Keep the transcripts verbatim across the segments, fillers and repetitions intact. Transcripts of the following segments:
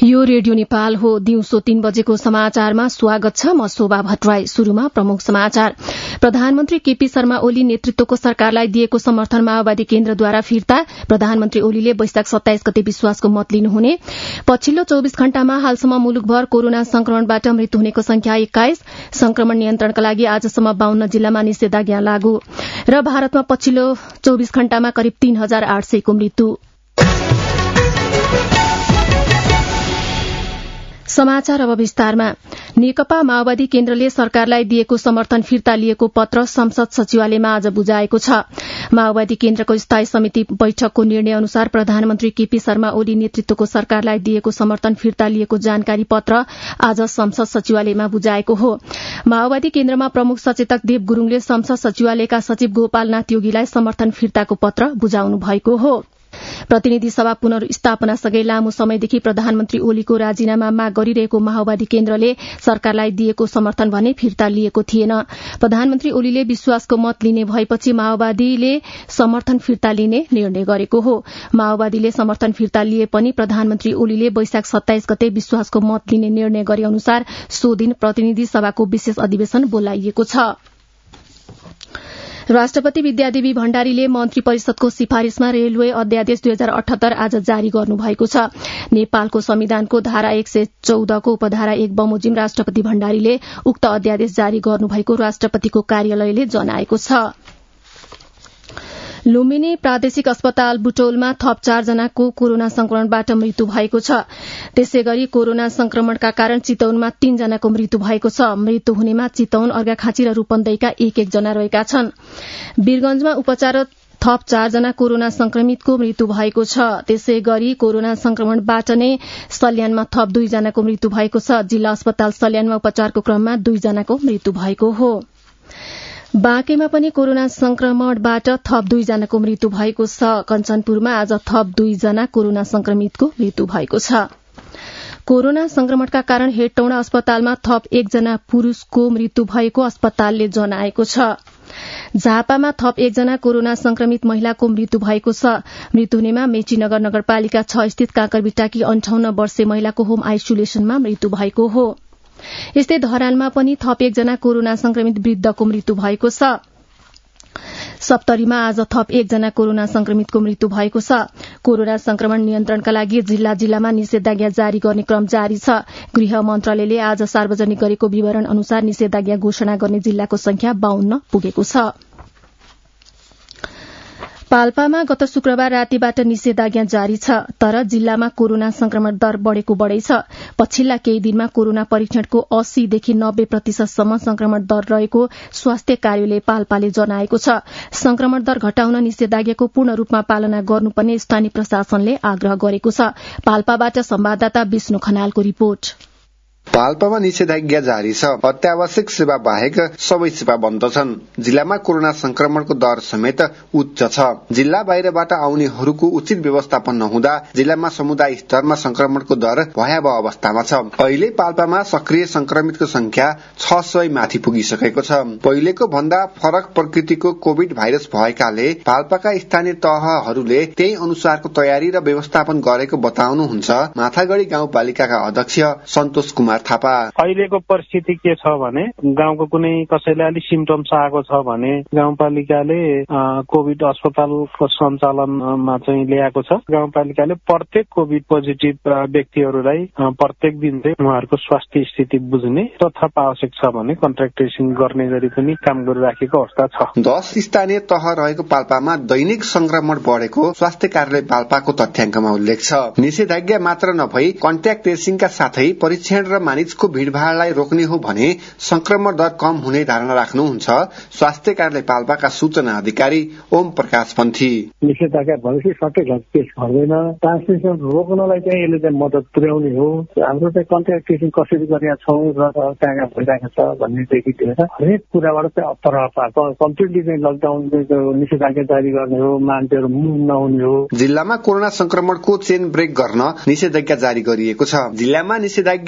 यो रेडियो नेपाल हो। दिउँसो तीन बजेको समाचारमा स्वागत छ। म शोभा भट्टराई। शुरूमा प्रमुख समाचार। प्रधानमन्त्री केपी शर्मा ओली नेतृत्वको सरकारलाई दिएको समर्थन माओवादी केन्द्रद्वारा फिर्ता। प्रधानमन्त्री ओलीले वैशाख सत्ताइस गते विश्वासको मत लिनुहुने। पछिल्लो चौविस घण्टामा हालसम्म मुलुकभर कोरोना संक्रमणबाट मृत्यु हुनेको संख्या एक्काइस। संक्रमण नियन्त्रणका लागि आजसम्म बाहन्न जिल्लामा निषेधाज्ञा लागू। र भारतमा पछिल्लो चौविस घण्टामा करिब तीन हजार आठ सयको मृत्यु। समाचार अब विस्तारमा। नेकपा माओवादी केन्द्रले सरकारलाई दिएको समर्थन फिर्ता लिएको पत्र संसद सचिवालयमा आज बुझाएको छ। माओवादी केन्द्रको स्थायी समिति बैठकको निर्णय अनुसार प्रधानमन्त्री केपी शर्मा ओली नेतृत्वको सरकारलाई दिएको समर्थन फिर्ता लिएको जानकारी पत्र आज संसद सचिवालयमा बुझाएको हो। माओवादी केन्द्रमा प्रमुख सचेतक देव गुरूङले संसद सचिवालयका सचिव गोपालनाथ योगीलाई समर्थन फिर्ताको पत्र बुझाउनु भएको हो। प्रतिनिधि सभा पुनर्स्थापनासँगै लामो समयदेखि प्रधानमन्त्री ओलीको राजीनामा माग गरिरहेको माओवादी केन्द्रले सरकारलाई दिएको समर्थन भने फिर्ता लिएको थिएन। प्रधानमन्त्री ओलीले विश्वासको मत लिने भएपछि माओवादीले समर्थन फिर्ता लिने निर्णय गरेको हो। माओवादीले समर्थन फिर्ता लिए पनि प्रधानमन्त्री ओलीले वैशाख सत्ताइस गते विश्वासको मत लिने निर्णय गरे अनुसार सो दिन प्रतिनिधि सभाको विशेष अधिवेशन बोलाइएको छ। राष्ट्रपति विद्यादेवी भण्डारीले मन्त्री परिषदको सिफारिशमा रेलवे अध्यादेश दुई हजार अठहत्तर आज जारी गर्नुभएको छ। नेपालको संविधानको धारा एक सय चौधको उपधारा एक बमोजिम राष्ट्रपति भण्डारीले उक्त अध्यादेश जारी गर्नुभएको राष्ट्रपतिको कार्यालयले जनाएको छ। लुम्बिनी प्रादेशिक अस्पताल बुटोलमा थप चारजनाको कोरोना संक्रमणबाट मृत्यु भएको छ। त्यसै गरी कोरोना संक्रमणका कारण चितौनमा तीनजनाको मृत्यु भएको छ। मृत्यु हुनेमा चितौन, अर्घाखाँची र रूपन्देहीका एक एक जना रहेका छन्। वीरगंजमा उपचार थप चारजना कोरोना संक्रमितको मृत्यु भएको छ। त्यसै गरी कोरोना संक्रमणबाट नै सल्यानमा थप दुईजनाको मृत्यु भएको छ। जिल्ला अस्पताल सल्यानमा उपचारको क्रममा दुईजनाको मृत्यु भएको हो। बाँकेमा पनि कोरोना संक्रमणबाट थप दुईजनाको मृत्यु भएको छ। कञ्चनपुरमा आज थप दुईजना कोरोना संक्रमितको मृत्यु भएको छ। कोरोना संक्रमणका कारण हेटौँडा अस्पतालमा थप एकजना पुरूषको मृत्यु भएको अस्पतालले जनाएको छ। झापामा थप एकजना कोरोना संक्रमित महिलाको मृत्यु भएको छ। मृत्यु हुनेमा मेचीनगर नगरपालिका छ स्थित काँकरबिटाकी अन्ठाउन्न वर्षे महिलाको होम आइसोलेसनमा मृत्यु भएको हो। यस्तै धरानमा पनि थप एकजना कोरोना संक्रमित वृद्धको मृत्यु भएको छ। सप्तरीमा आज थप एकजना कोरोना संक्रमितको मृत्यु भएको छ। कोरोना संक्रमण नियन्त्रणका लागि जिल्ला जिल्लामा निषेधाज्ञा जारी गर्ने क्रम जारी छ। गृह मन्त्रालयले आज सार्वजनिक गरेको विवरण अनुसार निषेधाज्ञा घोषणा गर्ने जिल्लाको संख्या बाहन्न पुगेको छ। पाल्पामा गत शुक्रबार रातिबाट निषेधाज्ञा जारी छ, तर जिल्लामा कोरोना संक्रमण दर बढ़ेको बढ़ै छ। पछिल्ला केही दिनमा कोरोना परीक्षणको अस्सीदेखि नब्बे प्रतिशतसम्म संक्रमण दर रहेको स्वास्थ्य कार्यालय पाल्पाले जनाएको छ। संक्रमण दर घटाउन निषेधाज्ञाको पूर्ण रूपमा पालना गर्नुपर्ने स्थानीय प्रशासनले आग्रह गरेको छ। पाल्पाबाट संवाददाता विष्णु खनालको रिपोर्ट। पाल्पामा निषेधाज्ञा जारी छ। अत्यावश्यक सेवा बाहेक सबै सेवा बन्द छन्। जिल्लामा कोरोना संक्रमणको दर समेत उच्च छ। जिल्ला बाहिरबाट आउनेहरूको उचित व्यवस्थापन नहुँदा जिल्लामा समुदाय स्तरमा संक्रमणको दर भयावह अवस्थामा छ। अहिले पाल्पामा सक्रिय संक्रमितको संख्या छ सय माथि पुगिसकेको छ। पहिलेको भन्दा फरक प्रकृतिको कोविड भाइरस भएकाले पाल्पाका स्थानीय तहहरूले त्यही अनुसारको तयारी र व्यवस्थापन गरेको बताउनुहुन्छ माथागढ़ी गाउँपालिकाका अध्यक्ष सन्तोष कुमार थापा। अहिलेको परिस्थिति के छ भने गाउँको कुनै कसैलाई अलि सिम्टम्स आएको छ भने गाउँपालिकाले कोविड अस्पतालको सञ्चालनमा चाहिँ ल्याएको छ। गाउँपालिकाले प्रत्येक कोविड पोजिटिभ व्यक्तिहरूलाई प्रत्येक दिन चाहिँ उहाँहरूको स्वास्थ्य स्थिति बुझ्ने र थप आवश्यक छ भने कन्ट्याक्ट ट्रेसिङ गर्ने गरी पनि काम गरिराखेको अवस्था छ। दश स्थानीय तह रहेको पाल्पामा दैनिक संक्रमण बढेको स्वास्थ्य कार्यालय पाल्पाको तथ्याङ्कमा उल्लेख छ। निषेधाज्ञा मात्र नभई कन्ट्याक्ट ट्रेसिङका साथै परीक्षण र मानिसको भीड़भाड़लाई रोक्ने हो भने संक्रमण दर कम हुने धारणा राख्नुहुन्छ स्वास्थ्य कार्यालय पाल्पाका सूचना अधिकारी ओम प्रकाश पन्थी। निषेधाज्ञा भएपछि सबै केस गर्दैन। ट्रान्समिसन रोक्नलाई चाहिँ यसले चाहिँ मद्दत पुर्याउने हो। हाम्रो चाहिँ कन्ट्याक्ट ट्रेसिङ कसरी गरेका छौँ र कहाँ कहाँ भइरहेको छ भन्नेदेखि लिएर हरेक कुराबाट चाहिँ अप्पर कम्प्लिटली चाहिँ लकडाउन निषेधाज्ञा जारी गर्ने हो। मान्छेहरू मुभ नहुने हो। जिल्लामा कोरोना संक्रमणको चेन ब्रेक गर्न निषेधाज्ञा जारी गरिएको छ। जिल्लामा निषेधाज्ञा पूर्ण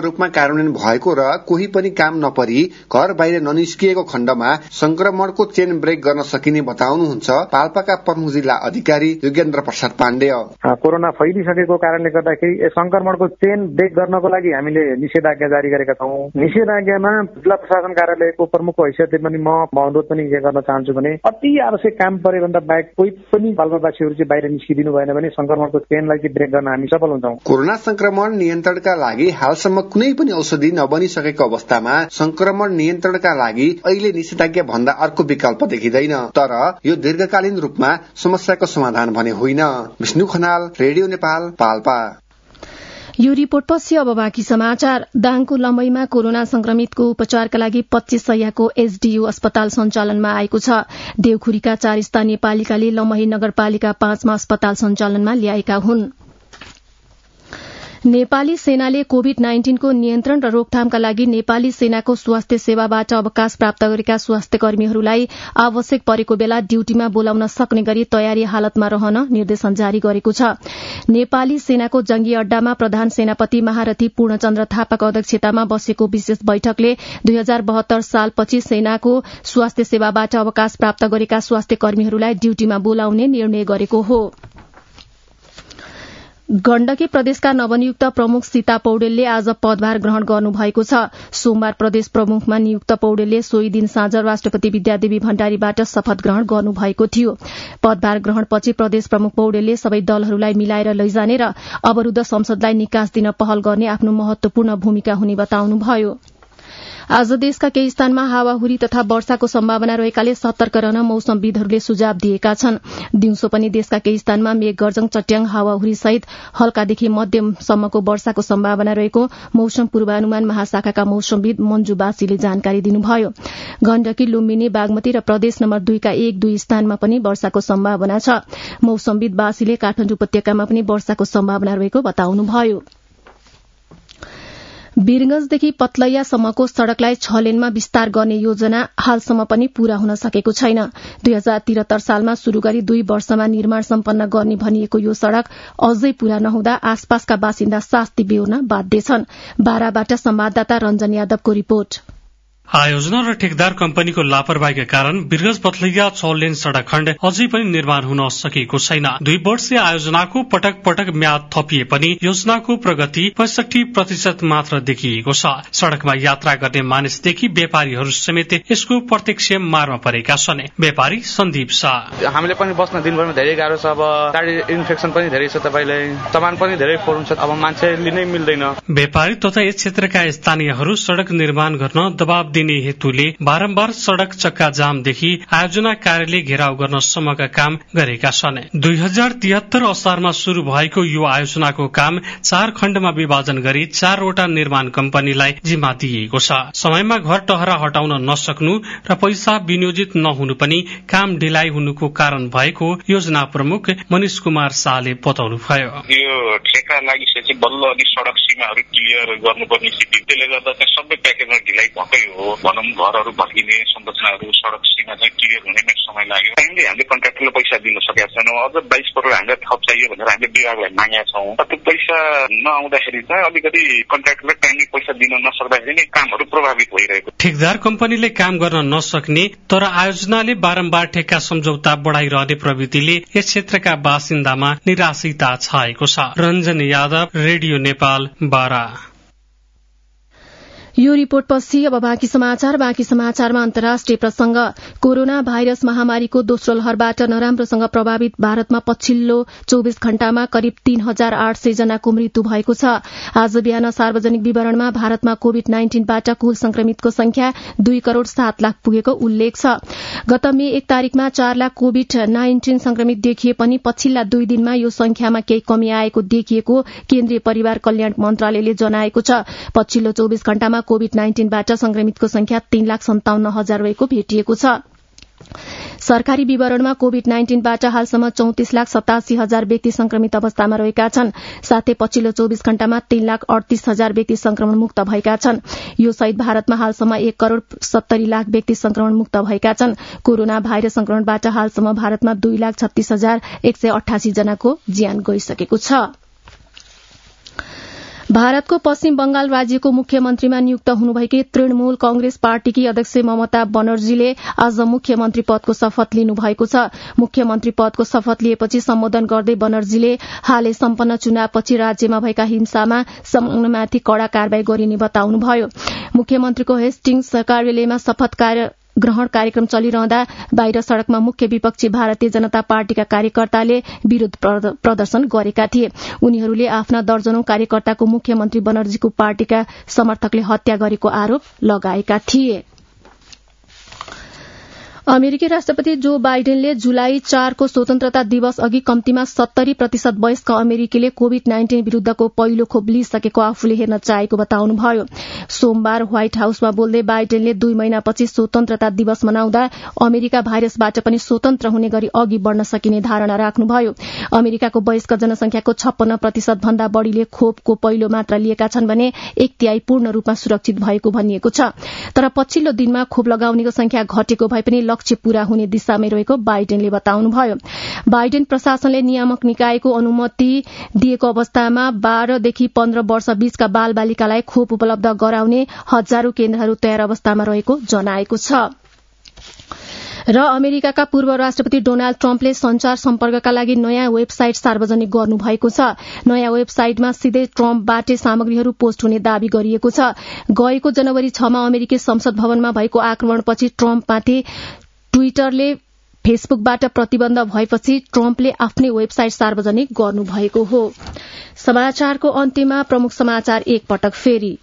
रूपमा कार्यान्वयन भएको र कोही पनि काम नपरी घर बाहिर ननिस्किएको खण्डमा संक्रमणको चेन ब्रेक गर्न सकिने बताउनुहुन्छ पाल्पाका प्रमुख जिल्ला अधिकारी योगेन्द्र प्रसाद पाण्डेय। कोरोना फैलिसकेको कारणले गर्दाखेरि संक्रमणको चेन ब्रेक गर्नको लागि हामीले निषेधाज्ञा जारी गरेका छौँ। निषेधाज्ञामा जिल्ला प्रशासन कार्यालयको प्रमुखको हैसियतले पनि म अनुरोध पनि के गर्न चाहन्छु भने अति आवश्यक काम परे भन्दा बाहेक कोही पनि पाल्पावासीहरू चाहिँ बाहिर निस्किदिनु भएन भने संक्रमणको चेनलाई चाहिँ ब्रेक गर्न हामी सफल हुन्छौँ। कोरोना संक्रमण नियन्त्रणका लागि हालसम्म कुनै पनि औषधि नबनिसकेको अवस्थामा संक्रमण नियन्त्रणका लागि अहिले निषेधाज्ञा भन्दा अर्को विकल्प देखिँदैन। तर यो दीर्घकालीन रूपमा समस्याको समाधान भने होइन। विष्णु खनाल, रेडियो नेपाल, पाल्पा। यो रिपोर्टपछि अब बाँकी समाचार। दाङको लम्बईमा कोरोना संक्रमितको उपचारका लागि पच्चीस सयको एसडीयू अस्पताल सञ्चालनमा आएको छ। देवखुरीका चार स्थानीय पालिकाले लम्बई नगरपालिका पाँचमा अस्पताल सञ्चालनमा ल्याएका हुन्। नेपाली सेनाले कोविड नाइन्टीनको नियन्त्रण र रोकथामका लागि नेपाली सेनाको स्वास्थ्य सेवाबाट अवकाश प्राप्त गरेका स्वास्थ्य कर्मीहरूलाई आवश्यक परेको बेला ड्यूटीमा बोलाउन सक्ने गरी तयारी हालतमा रहन निर्देशन जारी गरेको छ। नेपाली सेनाको जंगी अड्डामा प्रधान सेनापति महारथी पूर्णचन्द्र थापाको अध्यक्षतामा बसेको विशेष बैठकले दुई हजार बहत्तर सालपछि सेनाको स्वास्थ्य सेवाबाट अवकाश प्राप्त गरेका स्वास्थ्य कर्मीहरूलाई ड्यूटीमा बोलाउने निर्णय गरेको हो। गण्डकी प्रदेशका नवनियुक्त प्रमुख सीता पौडेलले आज पदभार ग्रहण गर्नुभएको छ। सोमबार प्रदेश प्रमुखमा नियुक्त पौडेलले सोही दिन साँझ राष्ट्रपति विद्यादेवी भण्डारीबाट शपथ ग्रहण गर्नुभएको थियो। पदभार ग्रहणपछि प्रदेश प्रमुख पौडेलले सबै दलहरूलाई मिलाएर लैजाने र अवरूद्ध संसदलाई निकास दिन पहल गर्ने आफ्नो महत्वपूर्ण भूमिका हुने बताउनुभयो। आज देशका केही स्थानमा हावाहुरी तथा वर्षाको सम्भावना रहेकाले सतर्क रहन मौसमविदहरूले सुझाव दिएका छन्। दिउँसो पनि देशका केही स्थानमा मेघगर्जन, चट्याङ, हावाहुरी सहित हल्कादेखि मध्यमसम्मको वर्षाको सम्भावना रहेको मौसम पूर्वानुमान महाशाखाका मौसमविद मञ्जु बासीले जानकारी दिनुभयो। गण्डकी, लुम्बिनी, बागमती र प्रदेश नम्बर दुईका एक दुई स्थानमा पनि वर्षाको सम्भावना छ। मौसमविद बासीले काठमाडौँ उपत्यकामा पनि वर्षाको सम्भावना रहेको बताउनुभयो। वीरगंजदेखि पतलैयासम्मको सड़कलाई छ लेनमा विस्तार गर्ने योजना हालसम्म पनि पूरा हुन सकेको छैन। दुई हजार त्रिहत्तर सालमा शुरू गरी दुई वर्षमा निर्माण सम्पन्न गर्ने भनिएको यो सड़क अझै पूरा नहुँदा आसपासका बासिन्दा शास्ति बेहोर्न बाध्य छन्। बाराबाट संवाददाता रञ्जन यादवको रिपोर्ट। आयोजना र ठेकदार कम्पनीको लापरवाहीका कारण वीरगंज पथलैया छ लेन सड़क खण्ड अझै पनि निर्माण हुन सकेको छैन। दुई वर्षीय आयोजनाको पटक पटक म्याद थपिए पनि योजनाको प्रगति पैंसठी प्रतिशत मात्र देखिएको छ। सड़कमा यात्रा गर्ने मानिसदेखि व्यापारीहरू समेत यसको प्रत्यक्ष मारमा परेका छन्। व्यापारी सन्दीप शाह: हामीले पनि बस्न दिनभरमा धेरै गाह्रो छ। अब गाडी इन्फेक्सन पनि धेरै छ, तपाईले सामान पनि धेरै फोर्नु छ, अब मान्छे लिनै मिल्दैन। व्यापारी तथा यस क्षेत्रका स्थानीयहरू सड़क निर्माण गर्न दबाव दिने हेतुले बारम्बार सड़क चक्का जामदेखि आयोजना कार्यालय घेराउ गर्न सम्मका काम गरेका छन्। दुई हजार तिहत्तर असारमा शुरू भएको यो आयोजनाको काम चार खण्डमा विभाजन गरी चारवटा निर्माण कम्पनीलाई जिम्मा दिइएको छ। समयमा घर टहरा हटाउन नसक्नु र पैसा विनियोजित नहुनु पनि काम ढिलाइ हुनुको कारण भएको योजना प्रमुख मनिष कुमार शाहले बताउनुभयो। यो ठेका लागिसकेपछि बल्ल अनि सड़क सीमाहरू क्लियर गर्नुपर्ने स्थिति, त्यसले गर्दा चाहिँ सबै प्याकेजमा ढिलाइ भएकै हो। भनौँ घरहरू भत्किने, संरचनाहरू, सड़क सीमा चाहिँ क्लियर हुने समय लाग्यो। टाइमले हामीले कन्ट्राक्टरलाई पैसा दिन सकेका छैनौँ। अझ बाइस करोड हामीलाई थप चाहियो भनेर हामीले विभागलाई मागेका छौँ। त्यो पैसा नआउँदाखेरि चाहिँ अलिकति कन्ट्राक्टरलाई टाइमली पैसा दिन नसक्दाखेरि नै कामहरू प्रभावित भइरहेको। ठेकदार कम्पनीले काम गर्न नसक्ने तर आयोजनाले बारम्बार ठेक्का सम्झौता बढ़ाइरहने प्रवृत्तिले यस क्षेत्रका बासिन्दामा निराशिता छाएको छ। रञ्जन यादव, रेडियो नेपाल, बारा। यो रिपोर्टपछि अब बाँकी समाचार। बाँकी समाचारमा अन्तर्राष्ट्रिय प्रसंग। कोरोना भाइरस महामारीको दोस्रो लहरबाट नराम्रोसँग प्रभावित भारतमा पछिल्लो चौबिस घण्टामा करिब तीन हजार आठ सय जनाको मृत्यु भएको छ। आज बिहान सार्वजनिक विवरणमा भारतमा कोविड नाइन्टीनबाट कुल संक्रमितको संख्या दुई करोड़ सात लाख पुगेको उल्लेख छ। गत मे एक तारिकमा चार लाख कोविड नाइन्टीन संक्रमित देखिए पनि पछिल्ला दुई दिनमा यो संख्यामा केही कमी आएको देखिएको केन्द्रीय परिवार कल्याण मन्त्रालयले जनाएको छ। पछिल्लो चौबिस घण्टामा कोविड नाइन्टीनबाट संक्रमितको संख्या तीन लाख सन्ताउन्न हजार रहेको भेटिएको छ। सरकारी विवरणमा कोविड नाइन्टीनबाट हालसम्म चौतिस लाख सतासी हजार व्यक्ति संक्रमित अवस्थामा रहेका छन्। साथै पछिल्लो चौबिस घण्टामा तीन लाख अडतीस हजार व्यक्ति संक्रमण मुक्त भएका छन्। यो सहित भारतमा हालसम्म एक करोड़ सत्तरी लाख व्यक्ति संक्रमण मुक्त भएका छन्। कोरोना भाइरस संक्रमणबाट हालसम्म भारतमा दुई लाख छत्तीस हजार एक सय अठासी जनाको ज्यान गइसकेको छ। भारतको पश्चिम बंगाल राज्यको मुख्यमन्त्रीमा नियुक्त हुनुभएकी तृणमूल कंग्रेस पार्टीकी अध्यक्ष ममता बनर्जीले आज मुख्यमन्त्री पदको शपथ लिनुभएको छ। मुख्यमन्त्री पदको शपथ लिएपछि सम्बोधन गर्दै बनर्जीले हालै सम्पन्न चुनावपछि राज्यमा भएका हिंसामा संलग्नमाथि कड़ा कारवाही गरिने बताउनुभयो। मुख्यमन्त्रीको हेस्टिङ्स कार्यालयमा शपथ कार्य ग्रहण कार्यक्रम चलिरहँदा बाहिर सड़कमा मुख्य विपक्षी भारतीय जनता पार्टीका कार्यकर्ताले विरोध प्रदर्शन गरेका थिए। उनीहरूले आफ्ना दर्जनौं कार्यकर्ताको मुख्यमन्त्री बनर्जीको पार्टीका समर्थकले हत्या गरेको आरोप लगाएका थिए। अमेरिकी राष्ट्रपति जो बाइडेनले जुलाई चारको स्वतन्त्रता दिवस अघि कम्तीमा सत्तरी प्रतिशत वयस्क अमेरिकीले कोविड नाइन्टीन विरूद्धको पहिलो खोप लिइसकेको आफूले हेर्न चाहेको बताउनुभयो। सोमबार व्हाइट हाउसमा बोल्दै बाइडेनले दुई महिनापछि स्वतन्त्रता दिवस मनाउँदा अमेरिका भाइरसबाट पनि स्वतन्त्र हुने गरी अघि बढ़न सकिने धारणा राख्नुभयो। अमेरिकाको वयस्क जनसंख्याको छप्पन्न प्रतिशत भन्दा बढ़ीले खोपको पहिलो मात्रा लिएका छन् भने एक तिहाई पूर्ण रूपमा सुरक्षित भएको भनिएको छ। तर पछिल्लो दिनमा खोप लगाउनेको संख्या घटेको भए पनि लक्ष्य पूरा हुने दिशामै रहेको बाइडेनले बताउनुभयो। बाइडेन प्रशासनले नियामक निकायको अनुमति दिएको अवस्थामा बाह्रदेखि पन्ध्र वर्ष बीचका बाल बालिकालाई खोप उपलब्ध गराउने हजारौं केन्द्रहरू तयार अवस्थामा रहेको जनाएको छ। र अमेरिकाका पूर्व राष्ट्रपति डोनाल्ड ट्रम्पले संचार सम्पर्कका लागि नयाँ वेबसाइट सार्वजनिक गर्नुभएको छ। नयाँ वेबसाइटमा सिधै ट्रम्पबाटै सामग्रीहरू पोस्ट हुने दावी गरिएको छ। गएको जनवरी छमा अमेरिकी संसद भवनमा भएको आक्रमणपछि ट्रम्पमाथि ट्विटरले फेसबुकबाट प्रतिबन्ध भएपछि ट्रम्पले आफ्नै वेबसाइट सार्वजनिक गर्नुभएको हो। समाचारको अन्त्यमा प्रमुख समाचार एक पटक फेरि।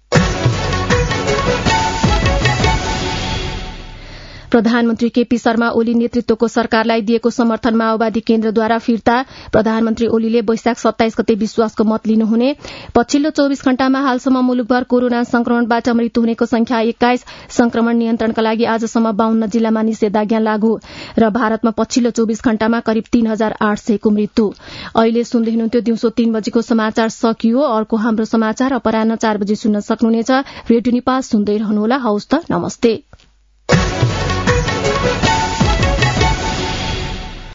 प्रधानमन्त्री केपी शर्मा ओली नेतृत्वको सरकारलाई दिएको समर्थन माओवादी केन्द्रद्वारा फिर्ता। प्रधानमन्त्री ओलीले वैशाख सत्ताइस गते विश्वासको मत लिनुहुने। पछिल्लो चौविस घण्टामा हालसम्म मुलुकभर कोरोना संक्रमणबाट मृत्यु हुनेको संख्या एक्काइस। संक्रमण नियन्त्रणका लागि आजसम्म बाहन्न जिल्लामा निषेधाज्ञा लागू। र भारतमा पछिल्लो चौविस घण्टामा करिब तीन हजार आठ सयको मृत्यु। अहिले सुन्दै हुनुहुन्थ्यो दिउँसो तीन बजेको समाचार सकियो। अर्को हाम्रो समाचार अपराह्न चार बजे सुन्न सक्नुहुनेछ। रेडियो नेपाल सुन्दै रहनुहोला। हवस् त, नमस्ते।